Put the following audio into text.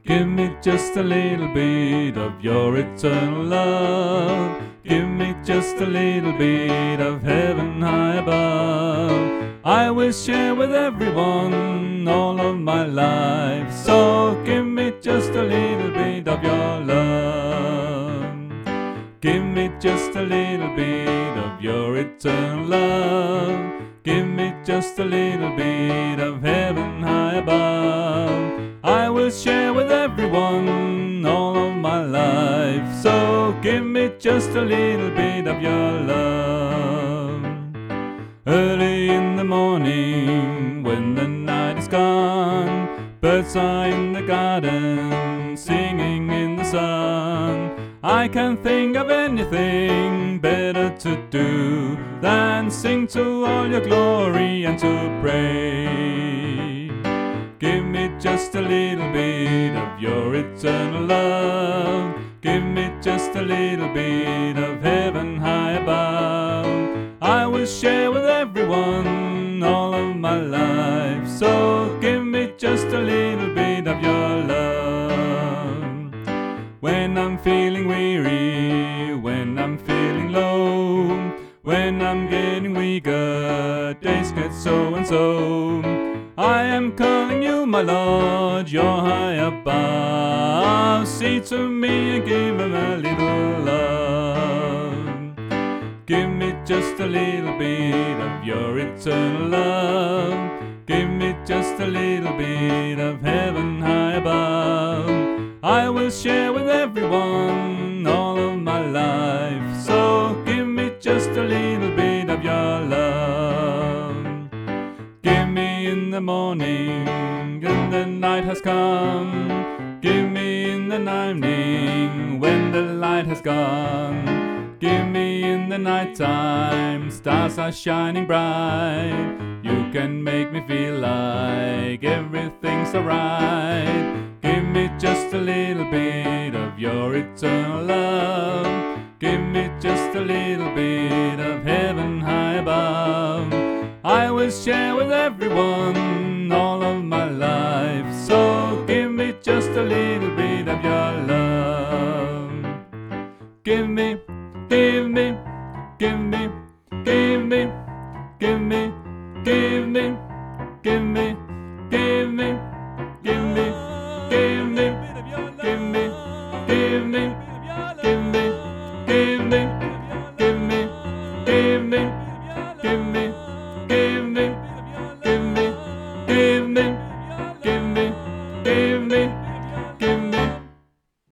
Give me just a little bit of your eternal love. Give me just a little bit of heaven high above. I will share with everyone all of my life. So give me just a little bit of your love. Give me just a little bit of your eternal love. Give me just a little bit of heaven high above. I will share with everyone all of my life. So give me just a little bit of your love. Early in the morning, when the night is gone, birds are in the garden, singing in the sun. I can't think of anything better to do than sing to all your glory and to pray. Give me just a little bit of your eternal love. Give me just a little bit of heaven high above. I will share with everyone all of my life. So give me just a little bit of your love. When I'm feeling weary, when I'm feeling low, when I'm getting weaker, days get so and so, I am calling you, my Lord, you're high above. See to me and give him a little love. Give me just a little bit of your eternal love. Give me just a little bit of heaven high above. I will share with everyone all of my life. So give me just a little bit of your love. Give me in the morning when the night has come. Give me in the evening when the light has gone. Give me in the night time, stars are shining bright. You can make me feel like everything's alright. Give me just a little bit of your eternal love. Give me just a little bit of heaven high above. I will share with everyone all of my life. So give me just a little bit of your love. Give me, give me, give me, give me, give me, give me, give me, give me, give me, give me, give me, give me, give me, give me, give me, give me, give me.